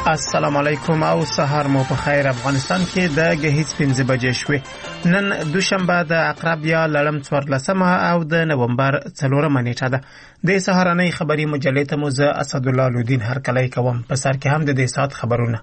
السلام علیکم او سحر مو په خیر. افغانستان کې د گهیز 5 بجې شوې. نن دوشنبه د عقرب یا لړم 14 او د نومبر 4 نیټه ده. د سهارنۍ خبری مجلې ته مو زه اسدالله لودین هرکلی کوم. په سر کې هم د دې سات خبرونه.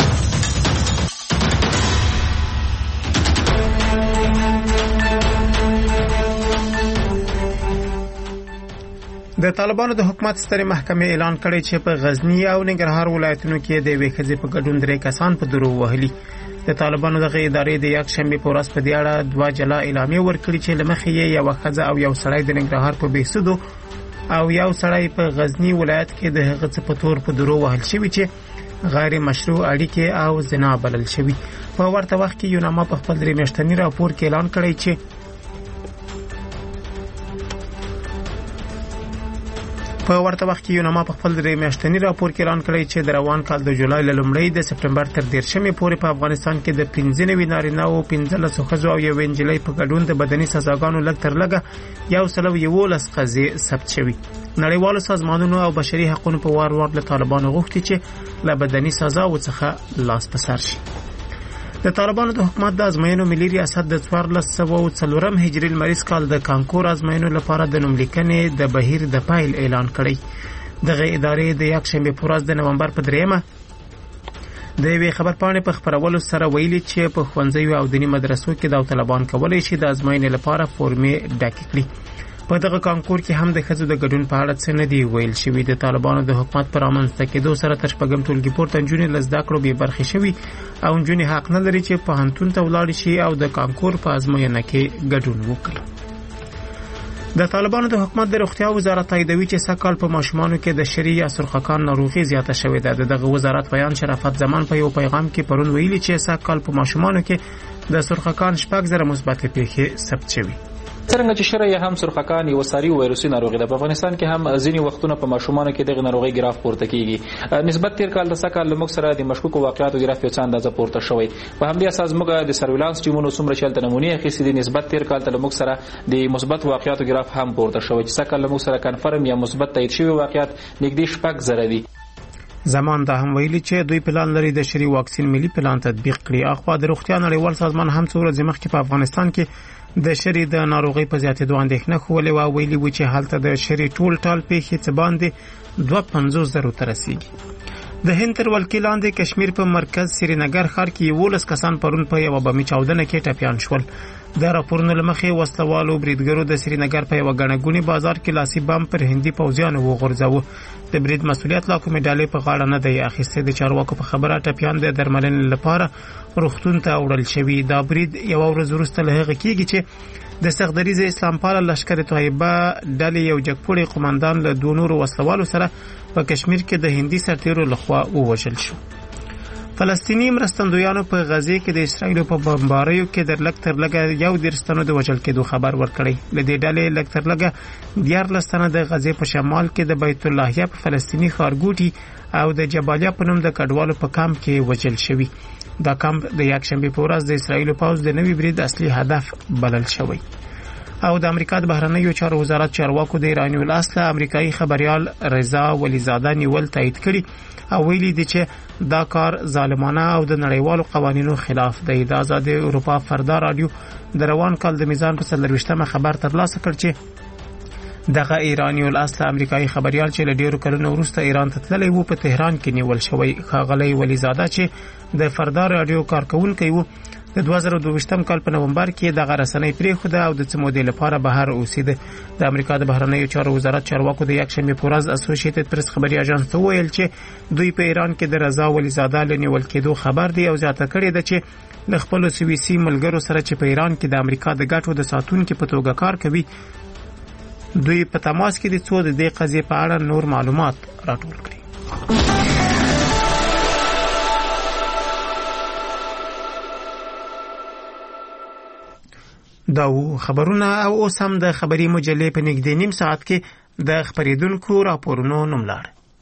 د طالبانو د حکومت سترې محکمې اعلان کړی چې په غزنی او ننګرهار ولایتونو کې د یوې ښځې په ګډون 3 کسان په درو وهلي. د طالبانو دغه ادارې د یک شنبه په ورځ په دې اړه 2 جلا اعلامیه ورکړي چې لمخې یې یو ښځه او یو سړی د ننګرهار په بیسودو او یو سړی په غزنی ولایت کې د هغه څه په تور په درو وهل شوی چې غیر مشروع اړیکې او زنا بلل شوی. په ورته وخت کې یوناما په خپل 3 میاشتنی راپور کې اعلان کړی چې د روان کال د جولای له لومړۍ د سپټمبر تر 13 پورې په افغانستان کې د 15 نارینه او 15 ښځو او یو انجلۍ په ګډون د بدني سزاګانو لږ تر لږه 111 قضیې ثبت شوي. نړیوالو سازمانونو او بشري حقوقو په وار له طالبانو غوښتي چې له بدني سزاو څخه لاس په سر شي. د طالبانو د حکومت د ازموینو ملي ریاست د 1404 هجري لمریز کال د کانکور ازموینو لپاره د نوملیکنې د بهیر د پایل اعلان کړی. دغه ادارې د یک شنبه په ورځ د نومبر په 3 د یوې خبرپاڼې په خبرولو سره ویلي چې په ښوونځیو او دیني مدرسو کې طالبان کولی شي د ازموینې لپاره فورمې ډکې کړي. په دغه کانکور کې هم د ښځو د ګډون په اړه څه نه دی ویل شوي. د طالبانو د حکومت پر رامنځته کېدو سره تر شپږم ټولګي پورته نجونې له زده کړو بې برخې شوي او نجونې حق نه لري چې پوهنتون ته ولاړې شي او د کانکور په ازموینه کې ګډون وکړي. د طالبانو د حکومت د روغتیا وزارت تاییدوي چې سږ کال په ماشومانو کې د شری یا سرخکان ناروغي زیاته شوې ده. دغه وزارت بیان شرافت زمان په یو پیغام کې پرون ویلي چې سږ کال په ماشومانو کې د سرخکان 8,000 مثبت پیښې ثبت شوي. څنګه چې شری هم سرخکان یو ساري وایروسي ناروغي ده، په افغانستان کې هم ځینې وختونه په ماشومانو کې دغه ناروغي ګراف پورته کیږي. نسبت تیر کال د سکه لمک سره د مشکوکو واقعاتو ګراف یو څه اندازه پورته شوی. په همدې اساس موږ د سرویلانس ټیمونو څومره چلته نمونه اخیستې دي، نسبت تیر کال ته لمک سره د مثبت واقعاتو ګراف هم پورته شوی چې سکه لمک سره کنفرم یا مثبت تایید شوی واقعات نږدې 6,000 دي. زمان دا هم ویلي چې دوی پلان لري د شری واکسین ملي پلان تطبیق کړي. اخوا د روغتیا نړیوال سازمان هم څو ورځې مخکې په افغانستان کې د شری د ناروغي په زیاتېدو اندېښنه خولې او ویلي و چې هلته د شری ټال پیښې څه باندې 250,000 ته رسیږي. د هند تر ولکې لاندې کشمیر په مرکز سرینګر ښار کې 11 کسان پرون په یو بمي چاودنه کې ټپیان شول. د راپورونو لمخې وسلوالو بریدګرو د سرینګر په یو غنګونی بازار کې لاسي بم پر هندي پوځیانو وغورځاوه. د برید مسؤلیت لا کومې ډلې په غاړه نه دی اخیسته. د چارواکو په خبره ټپیان د درملنې لپاره روغتون ته وړل شوی. دا برید یو ورځ وروسته له هغه کېږي چې د سغدریز اسلام پال لشکره طیبه ډلې یو جګپوړی قوماندان له 2 نورو وسلوالو سره په کشمیر کې د هندي سرتیرو لخوا ووژل شو. فلسطینی مرستندویانو په غزه کې د اسرایل په بمباریو کې د لږ تر لږه 11 تنو د وژل کېدو خبر ورکړی. لدې ډلې لږ تر لږه 14 تنه د غزه په شمال کې د بیت اللهیه په فلسطینی ښارګوټي او د جبالیا په نوم د کډوالو په کمپ کې وژل شوی. دا کمپ د یک شنبه په ورځ د اسرایل پوځ د نوي برید اصلي هدف بلل شوی. او د امریکا د بهرنیو چارو وزارت چارواکو د ایرانی الاصل امریکایي خبريال رضا ولیزاده نیول تایید کړي او ویلي دي چې دا کار ظالمانه او د نړیوالو قوانینو خلاف دی. د آزاد اروپا فردا رادیو د روان کال د میزان په 23مه خبر ترلاسه کړ چې دغه ایرانی الاصل امریکایي خبريال چې له ډیرو کلونو وروسته ایران ته تللی وو په تهران کې نیول شوی. خاغلی ولیزاده چې د فردا رادیو کارکونکي وو د 2022 کال په نومبر کې دغه رسنۍ پریښوده او د څه مودې لپاره بهر اوسېده. د امریکا د بهرنیو چارو وزارت چارواکو د یک شنبه په ورځ اسوسییټډ پریس خبري اژانس ته ویل چې دوی په ایران کې د رضا ولیزاده لنیول کېدو خبر دی او زیاته کړې ده چې ل خپل سویسي ملګرو سره چې په ایران کې د امریکا د ګټو د ساتونکو په توګه کار کوي دوی په تماس کې دي څو د دې قضیې په اړه نور معلومات راټول کړي. دا خبرونه او اوس هم د خبري مجلې په نږدې نیم ساعت کې د خبرېدونکو راپورونو نوملړ.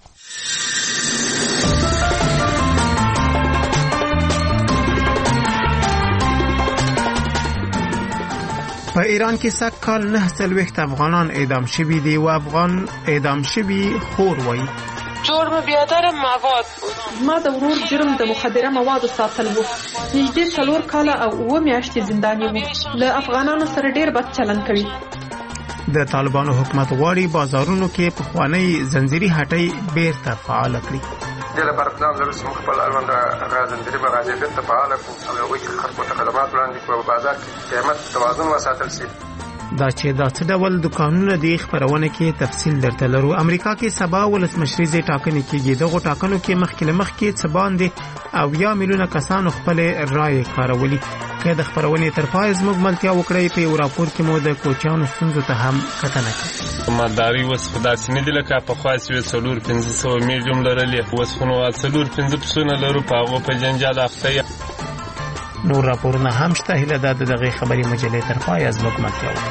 په ایران کې سږ کال 9 افغانان اعدام شوي دي او افغان اعدام شوي خور وایي جرم بیادر مواد بود. ما د ورور جرم د مخدره موادو ساتل وو. نږدې 4 کاله او 9 میاشتې زنداني وو. له افغانانو سره ډیر بد چلند کوي. د طالبانو حکومت غواړي بازارونو کې پخوانی زنجیري هټۍ بیرته فعال کړي. د لپاره پلان لرو چې موږ خپل اړوند زنجیري بغاځي بیرته فعال کړو او هغوی چې خلکو ته خدمات وړاندې کړو په بازار کې قیمت توازن وساتل شي. دا چې دا څه ډول دکانونه دی خبرونه کې تفصیل درته لرو. امریکا کې سبا ولسمشریزه ټاکنې کېږي. دغه ټاکنو کې مخکې څه باندې او یا میلیونه کسانو خپل رائے کارولي. که د خبرونې تر پای زموږ ملتیا وکړي په یو راپور کې مو د کوچیانو ستونزو ته هم کتنه کوي. مالداري اوس خداسې نه دي لکه پخوا چې 400-500 میلیون لرلې، اوس خو نو 4-5 پسونه لرو په هغو په جنجال اخته. نور راپورونه هم شته. هیله ده دغه خبري مجلې تر پای زموږ ملتیا وکړي.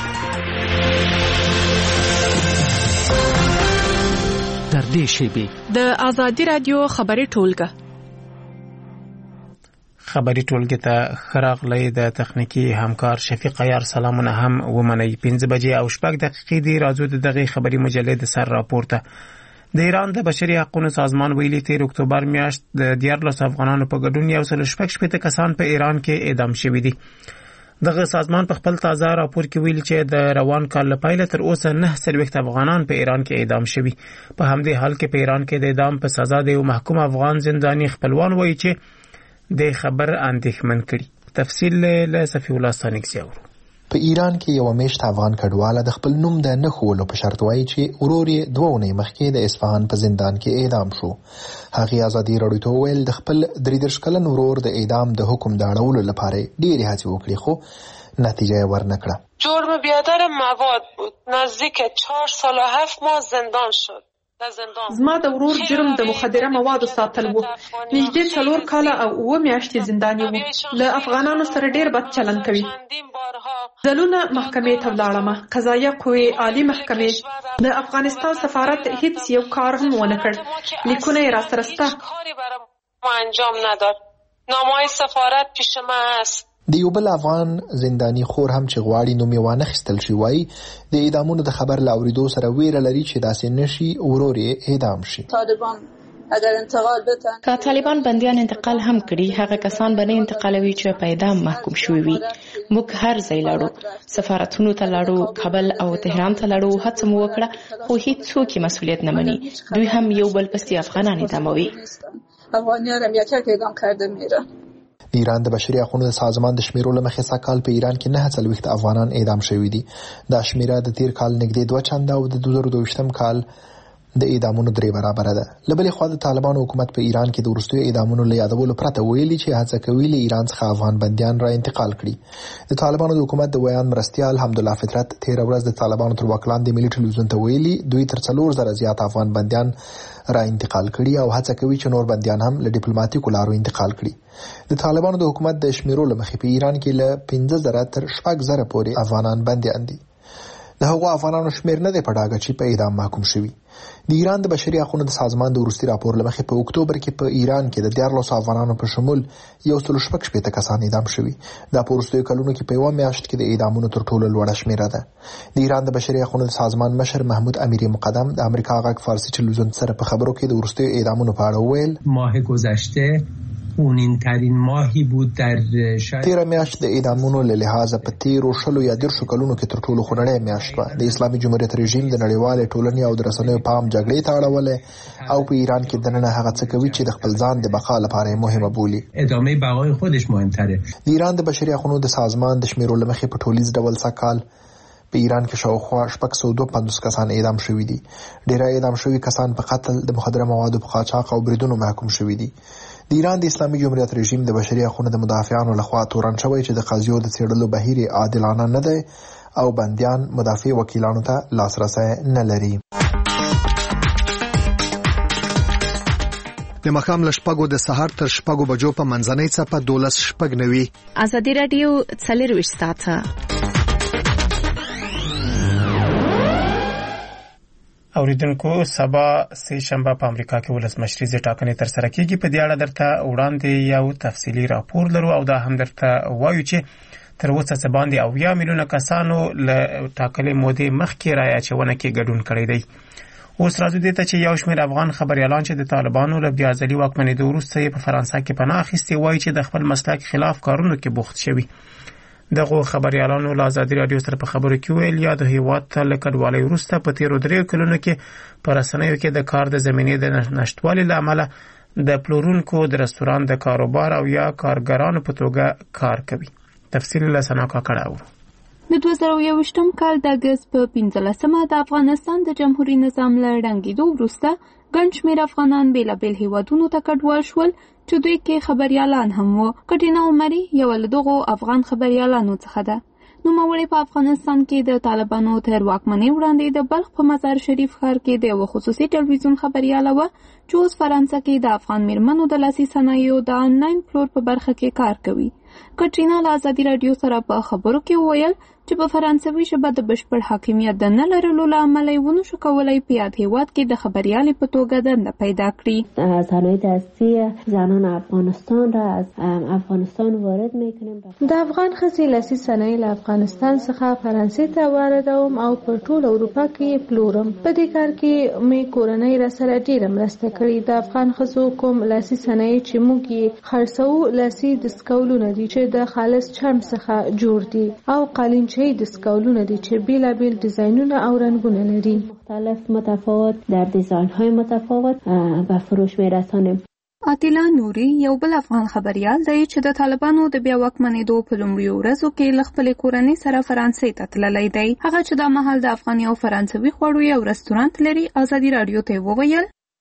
در دې شیبې د آزادي رادیو خبري ټولګه خبري ټولګه ته خراغلی د تخنیکی همکار شفیق عیار سلامونه هم ومني. 5 بجې او 6 دقیقې دی. راځو دغه خبري مجلې د سر راپورته. د ایران د بشري حقوقو سازمان ویلي 13 اکتوبر میاشت د 14 افغانانو په ګډون 116 کسان په ایران کې اعدام شوي دي. دغه سازمان په خپل تازه راپور کې ویلي چې د روان کال لپاره تر اوسه 9 افغانان په ایران کې اعدام شوي. په همدې حال کې په ایران کې د اعدام په سزا د یو محکوم افغان زنداني خپلوان وایي چې د خبر اندېښمن کړي. تفصیل له صفی الله ثانیکسي اورو. په ایران کې یو میشت افغان کډواله د خپل نوم د نه خولو په شرط وایي چې ورور یې 2 ونې مخکې د اصفهان په زندان کې اعدام شو. هغه آزادي راډیو ته ویل د خپل 33 کلن ورور د اعدام د حکم د اړولو لپاره ډېرې هڅې وکړې خو نتیجه ورنکړه. جرم بیادر مواد بود. نزدیک 4 سال و 7 ماه زندان شد. زما د ورور جرم د مخدره موادو ساتل وو. نږدې 4 کاله او 9 میاشتې زنداني وو. له افغانانو سره ډیر بد چلند کوي. دلونه محکمې ته ولاړم. قضایه قوې عالی محکمې د افغانستان سفارت هیڅ یو کار هم ونه کړ. لیکونه یې را سره سته. انجام نداد. نامه‌های سفارت پیش ما است. د یو بل افغان زنداني خور هم چې غواړي نوم یې وانه خستل شي وایي د اعدامونو د خبر لاوریدو سره ویره لري چې داسې نشي ورور یې اعدام شي. طالبان اگر انتقال بتن که طالبان بندیان انتقال هم کړي هغه کسان به نه انتقالوي چې په اعدام محکوم شوي وي. موږ هر ځای لاړو، سفارتونو ته لاړو، کابل او تهران ته لاړو، هڅه مو وکړه خو هیڅوک مسؤلیت نه مني. دوی هم یو بل پسې افغانان اعداموي. افغانیان هم یک اعدام کرده میره. د ایران د بشري حقوقو سازمان د شمیرو لمخې سکهال په ایران کې 9 افغانان اعدام شوي دي. دا شمیره د تیر کال نږدې 2 چنده او د 2022 کال د اعدامونو 3 برابر ده. لبلې خوا د طالبانو حکومت په ایران کې د وروستیو اعدامونو له یادولو پرته ویلي چې هڅه کوي له ایران څخه افغان بندیان را انتقال کړي. د طالبانو د حکومت د ویان مرستیال حمدالله فطرت 13 ورځ د طالبانو تر واک لاندې ملي ټلویزیون ته ویلي دوی تر 4000 زیات افغان بندیان را انتقال کړي او هڅه کوي چې نور بندیان هم له ډیپلوماټیکو لارو انتقال کړي. د طالبانو د حکومت د شمیرو لمخې په ایران کې له 15000 تر 6000 پورې افغانان بندیان دي. د هغو افغانانو شمیر نه دی په ډاګه چې په اعدام محکوم شوي. د ایران د بشري حقوقو د سازمان د وروستي راپور لمخې په اکتوبر کې په ایران کې د 14 افغانانو په شمول 116 کسان اعدام شوي. دا په وروستیو کلونو کې په یو میاشت کې د اعدامونو تر ټولو لوړه شمیره ده. د ایران د بشري حقوقو د سازمان مشر محمود امیری مقدم د امریکا غږ فارسی ټلویزیون سره په خبرو کې د وروستیو اعدامونو په اړه ویل ماه گذشته خونین ترین ماهی بود در تیر میاشت د اعدامونو له لحاظه په تیرو شلو یا 10 کلونو کې تر ټولو خونړی میاشت و. د اسلامي جمهوریت رژیم د نړیوال ټولنې او د رسنیو پام جګړې ته اړولې او په ایران کې دننه هغه څه کوي چې د خپل ځان د بقا لپاره مهمه بولي. ادامه بقای خودش مهمتره. د ایران د بشري حقوقو د سازمان د شمیرو لمخې په ټولیز ډول سکهال په ایران کې شاوخوا 652 کسان اعدام شوي دي. ډیری اعدام شوي کسان په قتل، د مخدره موادو په قاچاق او بریدونو محکوم شوي دي. د ایران د اسلامي جمهوریت رژیم د بشري حقوقو د مدافعانو لخوا تورن شوی چې د قضیو د څېړلو بهیر عادلانه نه دی او بندیان مدافع وکیلانو ته لاسرسی نه لري. د مخام لشپګو د سحر تر شپګو بجو په منځنۍ څپه 12:09 آزادي رادیو 24 ساعته. اوریدونکو سبا سه شنبه په امریکا کې ولسمشریزه ټاکنې تر سره کیږي. په دې اړه درته وړاندې یو تفصیلی راپور لرو او دا هم درته وایو چې تر اوسه څه باندې 9 میلیونه کسانو له ټاکنې مودې مخکې رایه اچونه کې ګډون کړی دی. اوس راځو دې ته چې یو شمېر افغان خبريالان چې د طالبانو له بیا ځلي واکمنېدو وروسته په فرانسه کې پناه اخیستې وایي چې د خپل مسلک خلاف کارونو کې بوخت شوي. دغه خبريالانو له ازادي رادیو سره په خبرو کې ویل یا د هیواد ته له کډوالۍ وروسته په تیرو 3 کلونو کې په رسنیو کې د کار د زمینې د نشټوالي له امله د پلورونکو د رستوران د کاروبار او یا کارګرانو په توګه کار کوي. تفصیل له سناکا کړهو. د 2021م کال د اگست په 15مه د افغانستان د جمهوریت نظام له ړنګېدو وروسته ګڼ شمېر افغانان بېلابېل هیوادونو ته کډوال شول چې دوی کې خبريالان هم وو. کټینا عمري یو له دغو افغان خبريالانو څخه ده. نوموړې په افغانستان کې د طالبانو تر واکمنۍ وړاندې د بلخ په مزار شریف ښار کې د یو خصوصي ټلویزیون خبرياله وه چې اوس فرانسه کې د افغان میرمنو د لاسي صنایعو د آنلاین پلور په برخه کې کار کوي. کټرینا له ازادي رادیو سره په خبرو کې وویل چې په فرانسوي ژبه د بشپړ حاکمیت د نه لرلو له امله یې ونشو کولی په یاد هیواد کې د خبریالې په توګه دنده پیدا کړي. صنایع دستی زنان افغانستان را از افغانستان وارد میکنیم. د افغان ښځې لاسي صنایع له افغانستان څخه فرانسې ته واردوم او په ټول اروپا کې پلورم. په دې کار کې مې کورنۍ را سره ډېره مرسته کړې. د افغان ښځو کوم لاسي صنایع چې موږ یې خرڅوو لاسي دستکولونه دي چې د خالص چرم څخه جوړ دي او قالینچې دستکولونه دي چې بیلابیل ډیزاینونه او رنګونه لري. مختلف متفاوت در دیزاین‌های متفاوت به فروش می‌رسانیم. عادله نوري یو بل افغان خبريال دی چې د طالبانو د بیا واکمنېدو په لومړیو ورځو کې له خپلې کورنۍ سره فرانسې ته تللی دی. هغه چې دا مهال د افغاني او فرانسوي خوړو یو رستورانت لري ازادي رادیو ته وویل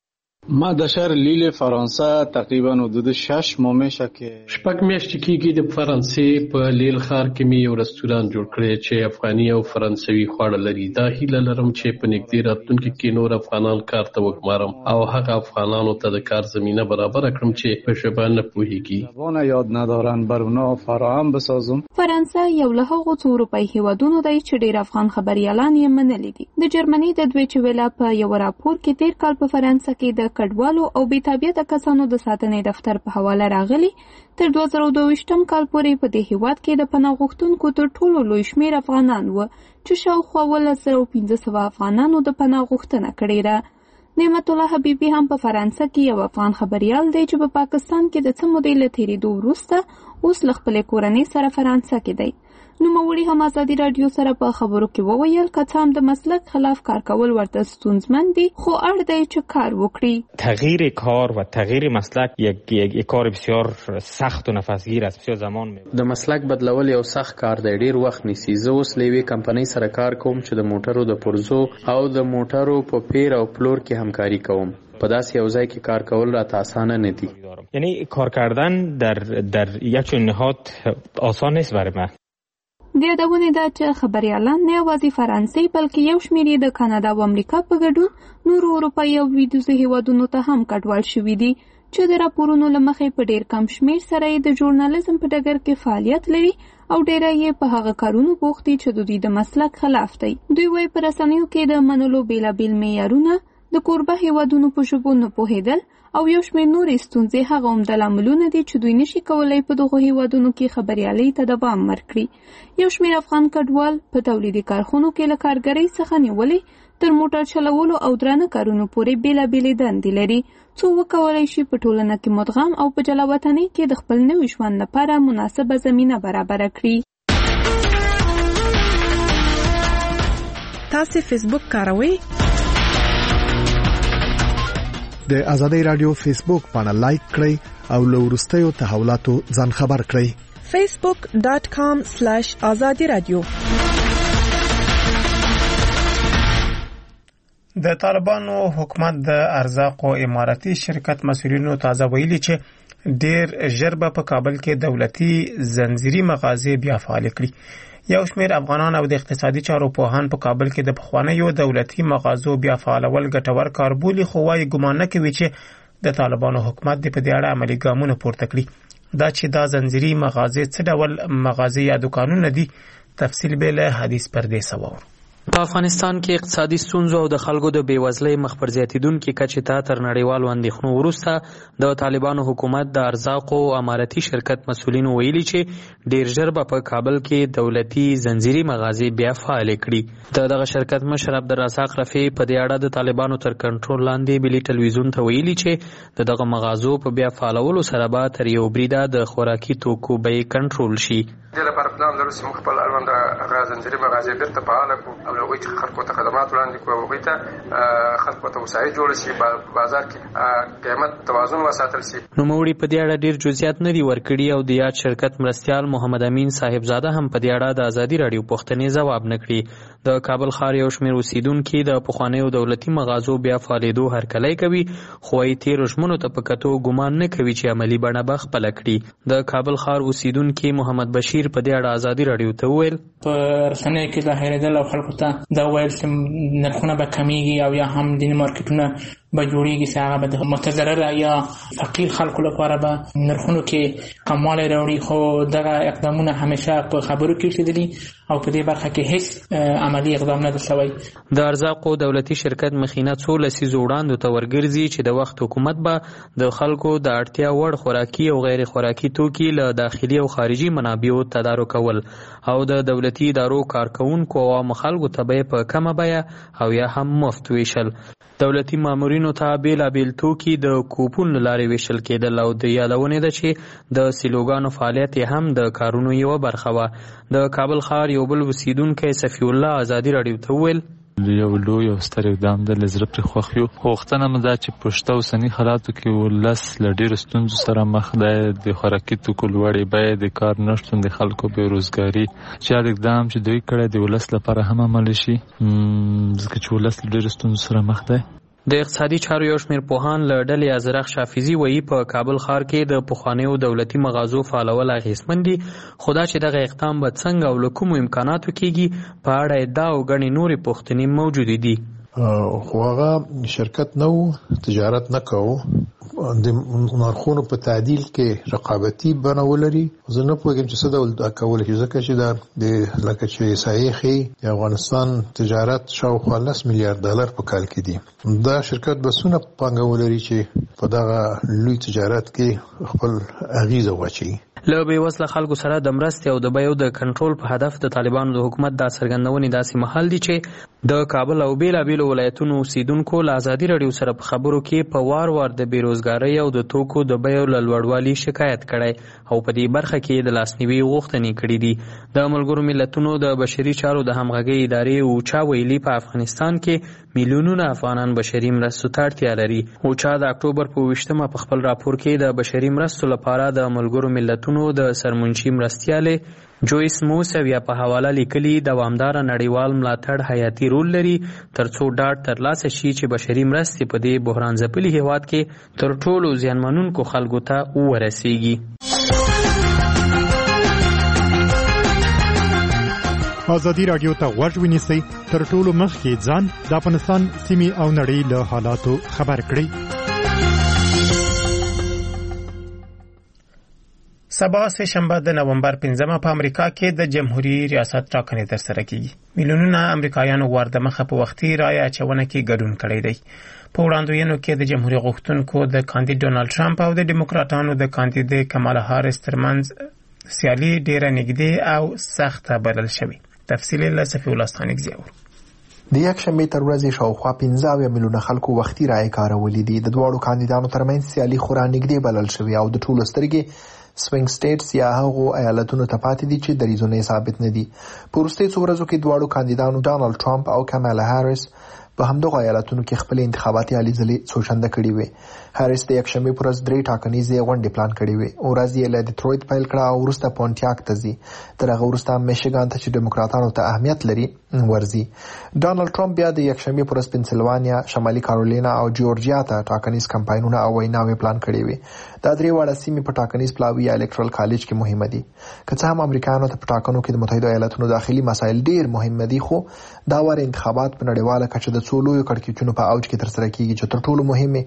ما در شهر لیل فرانسه تقریبا حدود 6 ماه میشه که 6 میاشتې کېږي د فرانسې په لیل ښار کې مې یو رستوران جوړ کړی چې افغاني او فرانسوي خواړه لري. دا هیله لرم چې په نږدې راتلونکي کې نور افغانان کار ته وګمارم او هغه افغانانو ته د کار زمینه برابر کړم چې په ژبه نه پوهیږي زبان یاد ندارن بر اونا فراهم بسازم. فرانسه یو له هغو څو اروپایي هیوادونو دی چې ډېر افغان خبریالان یې منلي دي. د جرمني د دویچه ویله په یو راپور کې تیر کال په فرانسه کې د کډوالو او بې تابعیته کسانو د ساتنې دفتر په حواله راغلي تر 2022م کال پورې په دې هیواد کې د پناه غوښتونکو تر ټولو لوی شمېر افغانان وو چې شاوخوا 1500 افغانانو د پناه غوښتنه کړې ده. نعمت الله حبیبي هم په فرانسه کې یو افغان خبریال دی چې په پاکستان کې د څه مودې له تېرېدو وروسته اوس له خپلې کورنۍ سره فرانسه کې دی. نوموړي هم ازادي رادیو سره په خبرو کې وویل که څه هم د مسلک خلاف کار کول ورته ستونزمن دي خو اړ دی چې کار وکړي. تغییر کار و تغییر مسلک یک کار بسیار سخت و نفسگیر است. بسیار زمان میبره. د مسلک بدلول یو سخت کار دی، ډیر وخت نیسي. زه اوس له یوې کمپنۍ سره کار کوم چې د موټرو د پرزو او د موټرو په پیر او پلور کې همکاري کوم. په داسې یو ځای کې کار کول راته آسانه نه دي. یعنی کار کردن در یک چنین نهاد آسان نیست برای من. د یادونې ده چې خبریالان نه یوازې فرانسې بلکې یو شمېر یې د کانادا او امریکا په ګډون نورو اروپایي او لویدیځو هیوادونو ته هم کډوال شوي دي چې د راپورونو له مخې په ډېر کم شمېر سره یې د ژورنالیزم په ډګر کې فعالیت لري او ډېری یې په هغه کارونو بوخت دي چې د دوی د مسلک خلاف دی. دوی وایي په رسنیو کې د منلو بېلابېل معیارونه، د کوربه هیوادونو په ژبو نه پوهېدل او یو شمېر نورې ستونزې هغه عمده لاملونه دي چې دوی نشي کولی په دغو هیوادونو کې خبریالۍ ته دوام ورکړي. یو شمېر افغان کډوال په تولیدي کارخونو کې له کارګرۍ څخه نیولې تر موټر چلولو او درانه کارونو پورې بېلابېلې دندې لري څو وکولی شي په ټولنه کې مدغم او په جلاوطنۍ کې د خپل نوي ژوند لپاره مناسبه زمینه برابره کړي. تاسو فیسبوک کاروئ؟ د ازادي رادیو فیسبوک پاڼه لایک کړئ او له وروستیو تحولاتو ځان خبر کړئ. facebook.com/azadi radio. د طالبانو حکومت د ارزاق او اماراتي شرکت مسؤلینو تازه ویلي چې ډیر ژر به په کابل کې دولتي زنجیري مغازې بیا فعال کړي. یو شمېر افغانان او د اقتصادي چارو پوهان په کابل کې د پخوانیو دولتي مغازو بیا فعالول ګټور کار بولي خو وايي ګمان نه کوي چې د طالبانو حکومت د په دې اړه عملي ګامونه پورته کړي. دا چې دا زنجیري مغازې څه ډول مغازې یا دکانونه دي تفصیل به له حدیث پردې سوور. په افغانستان کې اقتصادي ستونزو او د خلکو د بیوزلۍ مخ پر زیاتیدونکي کچې ته تر نړیوالو اندېښنو وروسته د طالبانو حکومت د ارزاقو امارتي شرکت مسؤلینو ویلي چې ډیر ژر به په کابل کې دولتي زنجیري مغازې بیا فعالې کړي. د دغه شرکت مشر عبدالرزاق رفیع په دې اړه د طالبانو تر کنټرول لاندې ملي ټلویزیون ته ویلي چې د دغه مغازو په بیا فعالولو سره به تر یو بریده د خوراکي توکو بیې کنټرول شي. د لپاره پلان لرو چې موږ خپل اړوند هغه زنجیري مغازې بیرته فعاله کړو او هغوی ته خلکو ته خدمات وړاندې کړو، هغوی ته خلکو ته وسایل جوړ شي، بازار کې قیمت توازن وساتل شي. نوموړي په دې اړه ډیر جزئیات نه دي ورکړي او د یاد شرکت مرستیال محمد امین صاحبزاده هم په دې اړه د ازادي راډیو پوښتنې ځواب نه کړي. د کابل ښار یو شمېر اوسیدونکي د پخوانیو دولتي مغازو بیا فعالېدو هرکلی کوي، خو وايي تېرو ژمنو ته په کتو ګمان نه کوي چې عملي بڼه به خپله کړي. د کابل ښار اوسیدونکي محمد بشیر په دې اړه ازادي راډیو ته وویل په رسنیو کې ظاهرېدل او خلکو ته دا ویل چې نرخونه به کمیږي او یا هم ځینې مارکیټونه به جوړیږي چې هغه به د متضرره یا فقیر خلکو لپاره به نرخونو کې کموالی راوړي، خو دغه اقدامونه همیشه په خبرو کې اوسېدلي او په دې برخه کې هیڅ عملي اقدام نه دی شوی. د ارزاقو دولتي شرکت مخینه څو لسیزو وړاندو ته ورګرځي چې د وخت حکومت به د خلکو د اړتیا وړ خوراکي او غیر خوراکي توکي له داخلي او خارجي منابعو تدارکول او د دولتي ادارو کارکوونکو او عامو خلکو ته به په کمه بیه او یا هم مفت ویشل. دولتي مامورینو ته بیلابیل توکي د کوپون له لارې ویشل کېدل او د یادونې ده چې د سیلوګانو فعالیت هم د کارونو یوه برخه وه. د کابل ښار یو بل اوسیدونکی صفي الله ازادي راډیو ته وویل یو لوی او ستر اقدام دی، له زړه پرې خوښ یو. غوښتنه مو ده چې په شته اوسني حالاتو کې ولس له ډېرو ستونزو سره مخ دی، د خوراکي توکو لوړې بیې، د کار نشتون، د خلکو بېروزګاري، چې هر اقدام چې دوی کړی د ولس لپاره هم عملي شي، ځکه چې ولس له ډېرو ستونزو سره مخ دی. د اقتصادي چارو یو شمېر پوهان له ډلې ازرق شافیزي وایي په کابل ښار کې د پخوانیو دولتي مغازو فعالول اغېزمن دي، خو دا چې دغه اقدام به څنګه او له کومو امکاناتو کېږي په اړه ادعا او ګڼې نورې پوښتنې موجودې دي. خو هغه شرکت نه و، تجارت نه کوو، د نرخونو په تعدیل کې رقابتي بڼه ولري. زه نه پوهېږم چې څه ډول دا کولی شي، ځکه چې دا د لکه چې احصایې ښیي د افغانستان تجارت شاوخوا 10 میلیارډ ډالر په کال کې دي. دا شرکت به څونه پانګه ولري چې په دغه لوی تجارت کې خپل اغیزه واچوي. له بېوزله خلکو سره د مرستې او د بیو د کنټرول په هدف د طالبانو د حکومت دا څرګندونې داسې مهال دي چې د کابل او بیلابیلو ولایتونو اوسیدونکو له ازادي راډیو سره په خبرو کې په وار وار د بېروزګارۍ او د توکو د بیو له لوړوالي شکایت کړی او په دې برخه کې د لاسنیوي غوښتنې کړې دي. د ملګرو ملتونو د بشري چارو د همغږۍ ادارې اوچا ویلي په افغانستان کې میلیونونه افغانان بشري مرستو ته اړتیا لري. اوچا د اکتوبر په 28 په خپل راپور کې د بشري مرستو لپاره د ملګرو ملتونو د سرمنشي مرستیالې جویس موسویا په حواله لیکلي دوامداره نړیوال ملاتړ حیاتي رول لري ترڅو ډاډ ترلاسه شي چې بشري مرستې په دې بحران ځپلي هیواد کې تر ټولو زیانمنونکو خلکو ته ورسیږي. ازادي راډیو ته غوږ ونیسئ، تر ټولو مخکې ځان د افغانستان سیمې او نړۍ له حالاتو خبر کړئ. سبا سه شنبه د نومبر 15 په امریکا کې د جمهوریت ریاست ټاکنې ترسره کیږي. میلیونونه امریکایانو ورته مخه په وختي رایه اچونه کې ګډون کړی دی. په وړاندوینو کې د جمهوریت غوښتونکو د کاندید ډونالد ټرمپ او د ډیموکراټانو د کاندید کمالا هاریس ترمنځ سیالي ډیره نږدې او سخته بلل شوې. تفصیل له صفي الله ستانک زیور. د یک شنبه تر ورځې شاوخوا 15 میلیونه خلکو وختي رایه کارولې دي. د دواړو کاندیدانو ترمنځ سیالي خورا نږدې بلل شوې او د ټولو سترګې سوینګ سټیټس یا هغو ایالتونو ته پاتې دي چې دریځونه ثابت نه دي. په وروستیو څو ورځو کې دواړو کاندیدانو ډونالد ټرمپ او کمالا هاریس په همدغه ایالتونو کې خپل انتخاباتي هلې ځلې څوشنده کړې وې. هاریس د یکشنبه پر ورځ 3 ټاکنیزې غونډې پلان کړې وې. ورځ یې له ډیټرویت پیل کړه او وروسته پونټیاک ته ځي. تر هغه وروسته میشیګان ته چې ډیموکراټانو ته اهمیت لري ورځي. ډونالد ټرمپ بیا د یکشنبه پر ورځ پنسلوانیا، شمالي کارولینا او جورجیا ته ټاکنیز کمپاینونه او ویناوې پلان کړې وې. دا درې واړه سیمې په ټاکنیز پلاوي یا الکترال کالج کې مهمه دي. که څه هم امریکایانو ته په ټاکنو کې د متحده ایالاتونو داخلي مسایل ډیر مهم دي، خو دا وړ انتخابات په نړیواله کچه د څو لویو کړکېچونو په اوج کې ترسره کیږي چې تر ټولو مهمه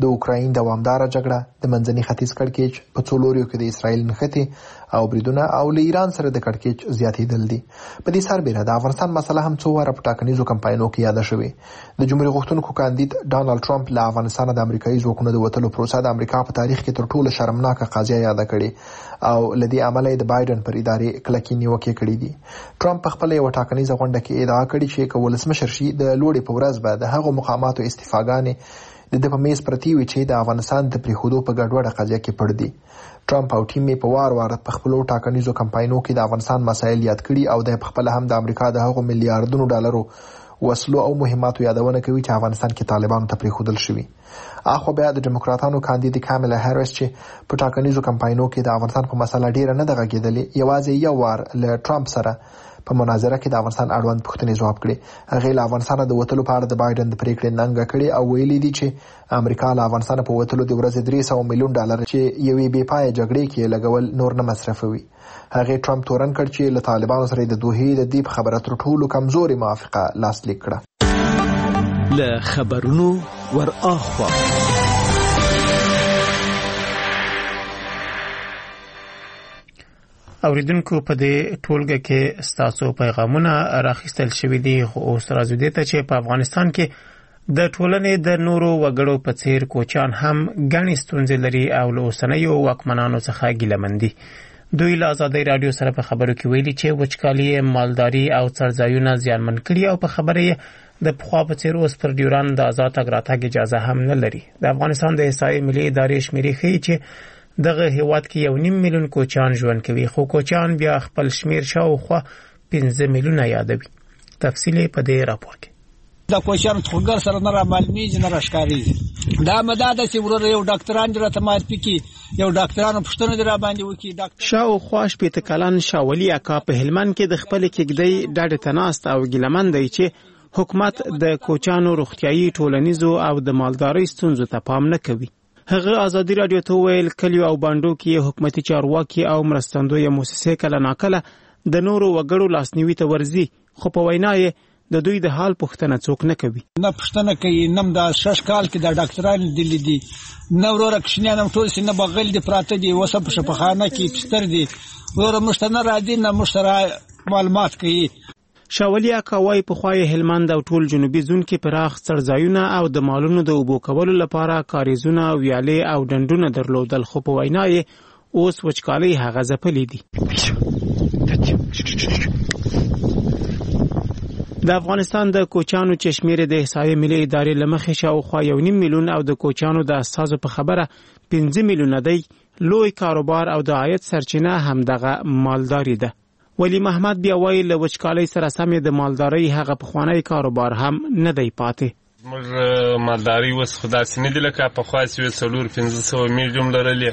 د اوکراین دوامداره جګړه، د منځني ختیځ کړکېچ په څو لوریو کې د اسرائیل نښتې او بریدونه او له ایران سره د کړکېچ زیاتېدل دي. په دې سربېره د افغانستان مسله هم څو واره په ټاکنیزو کمپاینونو کې یاده شوې. د جمهوریت غوښتونکو کاندید ډانلډ ټرمپ له افغانستان د امریکایي ځواکونو د وتلو پروسه د امریکا په تاریخ کې تر ټولو شرمناکه قضیه یاده کړې او له دې امله د بایدن پر ادارې کلکې نیوکې کړې دي. ټرمپ په خپله یوه ټاکنیزه غونډه کې ادعا کړې چې که ولسمشر شي د لوړې په ورځ به د هغو مقاماتو استعفاګانې د په میز پرتې وي چې د افغانستان د پریښودو په ګډوډه قضیه کې پړ دي. ټرمپ او ټیم یې په وار په خپلو ټاکنیزو کمپاینونو کې د افغانستان مسایل یاد کړي او د خپل هم د امریکا د هغو میلیارډونو ډالرو وسلو او مهماتو یادونه کوي چې افغانستان کې طالبانو ته پریښودل شوي. اخو بیا د ډیموکراتانو کاندید کاملا هریس چې په ټاکنیزو کمپاینونو کې د افغانستان په مسله ډیره نه غږېدلې، یوازې یو وار له ټرمپ سره په مناظره کې د افغانستان اړوند پوښتنې ځواب کړي. هغه له افغانستان د وتلو په اړه د بایدن د پریکړې ننګه کړې او ویلي دي چې امریکا له افغانستان په وتلو د ورځې 300 میلیون ډالر چې یوې بې پای جګړې کې لګول نور نه مصرفوي. هغه ټرمپ تورن کړ چې له طالبانو سره د دوحې د دې خبره تر ټولو کمزوري موافقه لاسلیک کړه. له خبرونو ور اخوا اوریدونکو په دې ټولګه کې ستاسو پیغامونه راخیستل شوي دي، خو اوس راځو دې ته چې په افغانستان کې د ټولنې د نورو وګړو په څیر کوچیان هم ګڼې ستونزې لري او له اوسنیو واکمنانو څخه ګیلمن دي. دوی له ازادۍ راډیو سره په خبرو کې ویلي چې وچکالي مالداري او څړځایونه زیانمن کړي او په خبره یې د پخوا په څیر اوس پر ډیوران د آزاد تګ راتګ اجازه هم نه لري. د افغانستان د احصایې ملي ادارې شمیرې ښیي چې دغه هیواد کې 1.5 میلیون کوچیان ژوند کوي، خو کوچیان بیا خپل شمیر شاوخوا 15 میلیونه یادوي. تفصیل په دې راپور کې. د کوچیانو څنګه سره نه را معلومیږي نه راښکاریږي. دا مداده چې ورور یو ډاکټران درته معرفي کی، یو ډاکټرانو پښتنه در باندې وکي. شاوخوا 15 کلن شاولي اکا په هلمند کې د خپل کېږدۍ ډاډه تناست او ګیلمن دی چې حکومت د کوچیانو روغتيایي ټولنیزو او د مالدارۍ ستونزو ته پام نه کوي. هغه ازادي رادیو ته ویل کلیو او باندو کې حکومتي چارواکي او مرستندوی مؤسسې کله ناکله د نورو وګړو لاسنیوي ته ورځي، خو په وینا یې د دوی د حال پوښتنه څوک نه کوي. نه پوښتنه کوي، نم د 6 کال کې د ډاکټران دلی دي، نو ورور کښنیانم ټول سینه بغل دي پراته دي، وسه په شپخانه کې پستر دي، ورور مشتنه را دي نه مشترا معلومات کوي. شاولي اکاوای په خوای هلمند او ټول جنوبي زون کې پراخ څړځایونه او د مالونو د اوبو کولو لپاره کاریزونه ویالې او ډنډونه درلودل، خو په وینا یې اوس وچکالي هغه ځپلې دي. د افغانستان د کوچیانو چې شمیر د احصایې ملي ادارې لمخې شاوخوا 1.5 میلیون او د کوچیانو د اساسو په خبره 15 میلیونه دی. لوی کاروبار او د عاید سرچینه هم دغه مالداري ده. ولی محمد بیا وایي له وچکالۍ سره سمې د مالدارۍ هغه پخوانی کاروبار هم نه دی پاتې. موږ مالداري اوس خو داسې نه دي لکه پخوا چې 400-500 میلیون لرلې،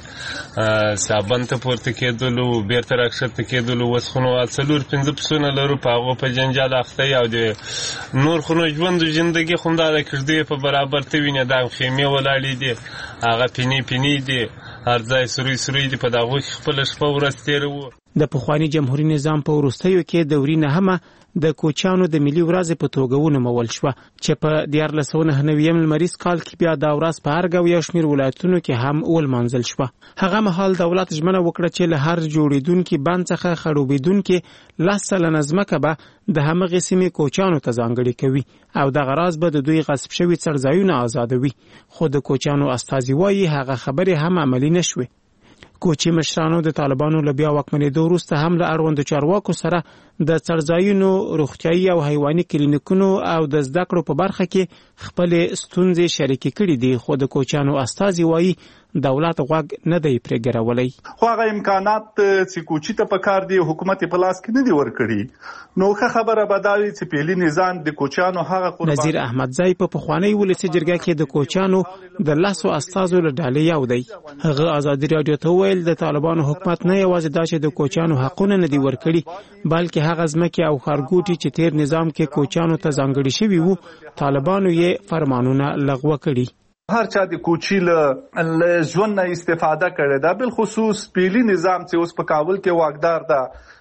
صابن ته پورته کېدلو، بیرته راکښته کېدلو. اوس خو نو 4-5 پسونه لرو، په هغو په جنجال اخته یو د نور خو نو ژوند و زندګي خو همدا د کږدیو په برابر ته وینې، دا خیمې ولاړې دي، هغه پینې دي، هر ځای سروي دي، په دغو کې خپله شپه ورځ تېروو. د پخوانی جمهوریت نظام په وروستیو کې دوري نه هم د کوچیانو د ملي ورځې په توګه ونومول شوه چې په 1499 لمریز کال کې بیا دا ورځ په هرګو یو شمېر ولایتونو کې هم ولمانځل شوه. هغه مهال دولت ژمنه وکړه چې له هر جوړیدونکي بند څخه خړوبېدونکي 10 سلنه ځمکه به د همغې سیمې کوچیانو ته ځانګړې کوي او دغه راز به د دوی غصب شوي څړځایونه آزادوي، خو د کوچیانو استازي وایي هغه خبرې هم عملي نشوې. کوچی مشرانو د طالبانو له بیا واکمنېدو وروسته هم له اړوندو چارواکو سره د څړځایونو، روغتیایي او حیواني کلینیکونو او د زده کړو په برخه کې خپلې ستونزې شریکې کړي دي، خو د کوچیانو استازي وایي دولت غوږ نه دی پرې ګرولی. خو هغه امکانات چې کوچی ته پکار دي حکومت په لاس کې نه دی ورکړي، نو ښه خبره به دا وي چې پیلي نظام د کوچیانو هغه قربان. نظیر احمدزی په پخوانی ولسي جرګه کې د کوچیانو د 10 استازو له ډلې یو دی. هغه ازادي رادیو ته ویل د طالبانو حکومت نه یوازې دا چې د کوچیانو حقونه نه دی ورکړي، بلکې هغه ځمکې او ښارګوټي چې تیر نظام کې کوچیانو ته ځانګړي شوي وو، طالبانو یې فرمانونه لغوه کړي. هر چا د کوچی له ژوند نه استفاده کړې ده، بل خصوص پیلی نظام چې اوس په کابل کې واکدار ده،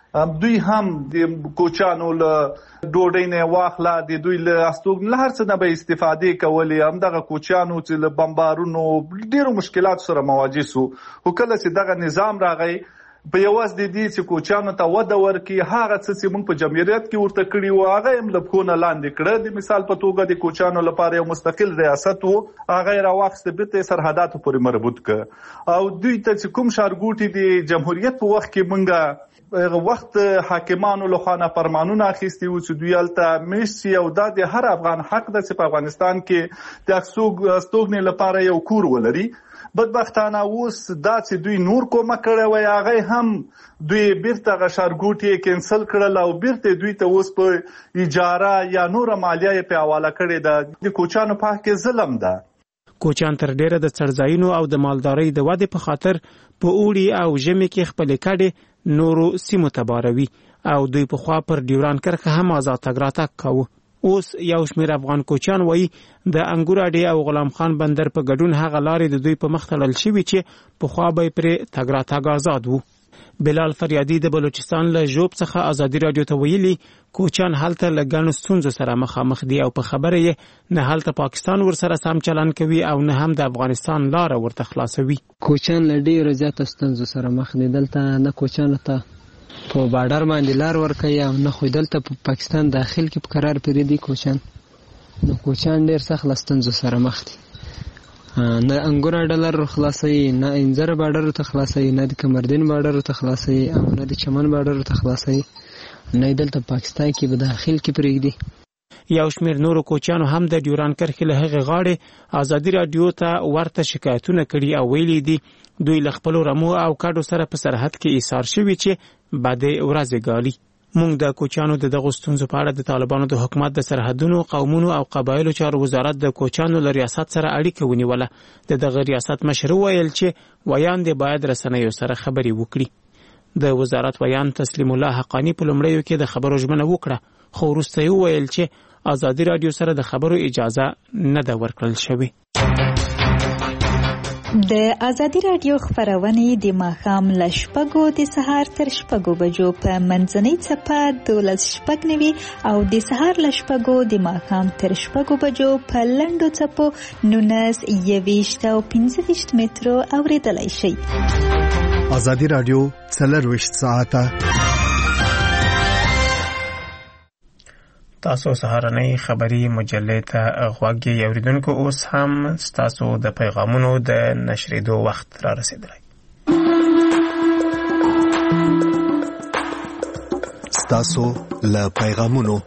دوی هم د کوچانو له ډوډۍ نه واخلا د دوی له استوګن له هر څه نه به استفاده کولې. هم دغه کوچانو چې له بمبارونو ډیرو مشکلات سره مواجه سو. خو کله چې دغه نظام راغی په یواز د دې چې کوچانو ته وده ورکړي هغه څه چې موږ په جمهوریت کې ورته کړی و هغه هم له پښو نه لاندې کړه. د مثال په توګه د کوچانو لپاره یو مستقل ریاست و هغه یې راواخیسته بیرته سرحداتو پورې مربوط کړه او دوی ته چې کوم ښارګوټي د جمهوریت په وخت کې موږ وخت حاکمانو له خوا نه فرمانونه اخیستي وو چې دوی هلته میشت شي او دا د هر افغان حق ده چې په افغانستان کې د استوګنې لپاره یو کور ولري. بدبختانه اوس دا چې دوی نور کومه کړې وای هغه هم دوی بیرته غشارګوټي کینسل کړل او بیرته دوی ته اوس په اجاره یا نور مالیه په حواله کړې ده. د کوچانو په حق کې ظلم ده. کوچان تر ډیره د څړځایونو او د مالدارۍ د ودې په خاطر په اوړي او ژمي کې خپل کډې نورو سیمو ته باروي او دوی په خوا پر ډیوران کرښه هم آزاد تګ راتګ کوي. اوس یو شمېر افغان کوچان وایي د انګور اډې او غلام خان بندر په ګډون هغه لارې د دوی په مخ تړل شوي چې پخوا به یې پرې تګ راتګ آزاد وو. بلال فریادي د بلوچستان له ژوب څخه ازادي راډیو ته ویلي کوچان هلته له ګڼو ستونزو سره مخامخ دي او په خبره یې نه هلته پاکستان ورسره سم چلن کوي او نه هم د افغانستان لاره ورته خلاصوي. کوچان له ډېرو زیاتو ستونزو سره مخ دي. دلته نه کوچانو ته په بارډر باندې لار ورکوي او نه خو دلته په پاکستان داخل کې په قرار پرې دي کوچان. نو کوچان ډېر سخت له ستونزو سره مخ دي. نه انګور ډالر خلاصوي نه انځر بارډر ته خلاصوي نه د کمردین بارډر ته خلاصوي او نه د چمن بارډر ته خلاصوي نه دلته پاکستان کې په داخل کې پرېږدي. یو شمېر نورو کوچانو هم د ډیوران کرښې له هغې غاړې ازادي راډیو ته ورته شکایتونه کړي او ویلي دي دوی له خپلو رمو او کډو سره په سرحد کې ایثار شوي چې بدې ورځې ګالي. موږ د کوچانو د دغو ستونزو په اړه د طالبانو د حکومت د سرحدونو قومونو او قبایلو چارو وزارت د کوچانو له ریاست سره اړیکه ونیوله. د دغه ریاست مشر ویل چې ویاندې باید رسنیو سره خبرې وکړي. د وزارت ویان تسلیم الله حقانی په لومړیو کې د خبرو ژمنه وکړه خو وروسته یې وویل چې ازادي راډیو سره د خبرو اجازه نه ده ورکړل شوې. د ازادي راډیو خبرونه د ماښام له 6 د سهار تر 6 بجو په منځنۍ څپه 12:09 او د سهار له 6 د ماښام تر 6 بجو په لنډو څپو 19 او 25 مترو اوریدلای شئ. ازادي راډیو 24 ساعته. تاسو سهارنۍ خبری مجلې ته غوږ یې اوریدونکو. اوس هم تاسو د پیغامونو د نشریدو وخت را رسیدلی. تاسو له پیغامونو.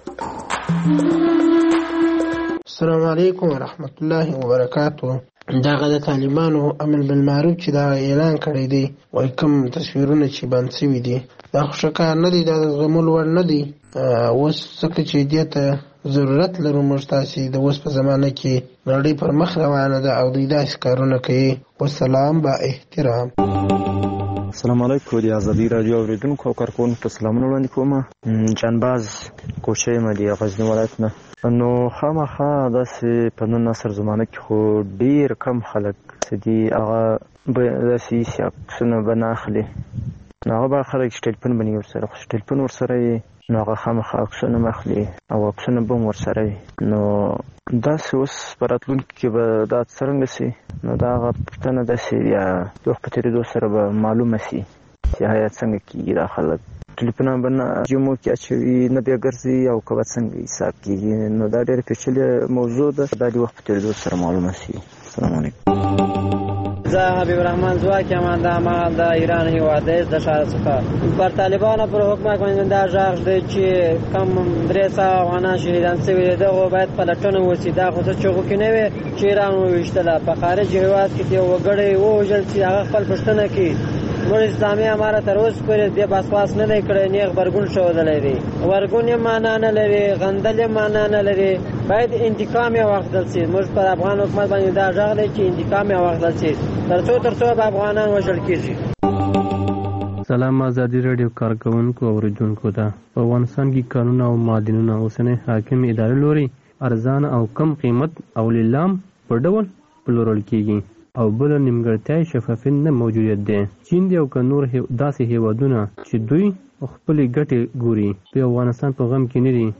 السلام علیکم ورحمت الله وبرکاته. دغه د طالبانو امر بالمعروف چې دا اعلان کړی دی وای کوم تصویرونه چې باندې شوي دي دا خو ښه نه دي. دا د زغملو وړ نه دي. اوس څکه چې دې ته ضرورت لرو موږ تاسې د اوس په زمانه کې نړۍ پر مخ روانه ده او دوی داسې کارونه کوي. والسلام با احترام. السلام علیکم د ازادي راډیو اوریدونکو او کارکونکو ته سلامونه وړاندې کوم. جانباز کوچی یم د غزني ولایت نه. نو خامخا داسې په نن عصر زمانه کې خو ډېر کم خلک چې دي هغه به داسې عکسونه به نه اخلي. نو هغه به خلک چې ټلیفون به نه وي ورسره خو چې ټلیفون ورسره وي نو هغه خامخا عکسونه هم اخلي او عکسونه به هم ورسره وي. نو داسې اوس په راتلونکي کې به دا څرنګه سي نو دا هغه پوښتنه داسې یا د وخت په تېرېدو سره به معلومه سي چې آیا څنګه کېږي دا خلک ټلیفونه به نه جمو کې اچوي نه بیا ګرځي او که به څنګه حساب کېږي. نو دا ډېره پیچلې موضوع ده. دا د وخت په تېرېدو سره معلومه سي. السلام علیکم. زه حبیب الرحمن ځواک یم دا مهال د ایران هېواد د ښار څخه پر طالبانو پر حکومت باندې دا غږ دی چې کم 300 افغانان شهیدان شوي دي دغو باید پلټنه وشي. دا خو څه چغو کې نه وي چې ایران وویشتله په خارج هېواد کې یو وګړی ووژل چې هغه خپل پوښتنه کوي. موږ اسلامي امارت تر اوسه پورې دې بسواس نه دی کړی نیغ غبرګون ښودلی دی. غبرګون یې معنا نه لري غندل یې معنا نه لري. باید انتقام یې واخیستل شي. موږ پر افغان حکومت باندې دا غږ دی چې انتقام یې واخیستل شي تر څو به افغانان وژل کېږي. سلام ازادي راډیو کارکونکو او اوریدونکو ته. په افغانستان کې قانون او معدنونه اوسنۍ حاکم ادارې لوري ارزان او کم قیمت او لیلام په ډول پلورل کېږي. او بل نیمګړتیا شفافیت نه موجودیت دی. چین دی او که نور داسې هیوادونه چې دوی خپلې ګټې ګوري په افغانستان په غم کې نه دي.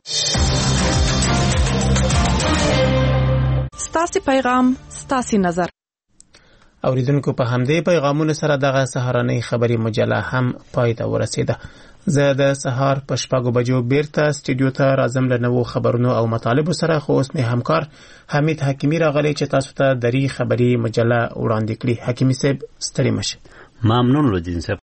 ستاسې پیغام ستاسې نظر. اوریدونکو په همدې پیغامونو سره دغه سهارنۍ خبري مجله هم پای ته ورسیده. زه د سهار په 6 بجو بیرته سټوډیو ته راځم له نوو خبرونو او مطالبو سره. خو اوس مې همکار حمید حکیمی راغلی چې تاسو ته دری خبري مجله وړاندې کړي. حکیمی صاحب ستړي مشه. ممنون لودین صاحب.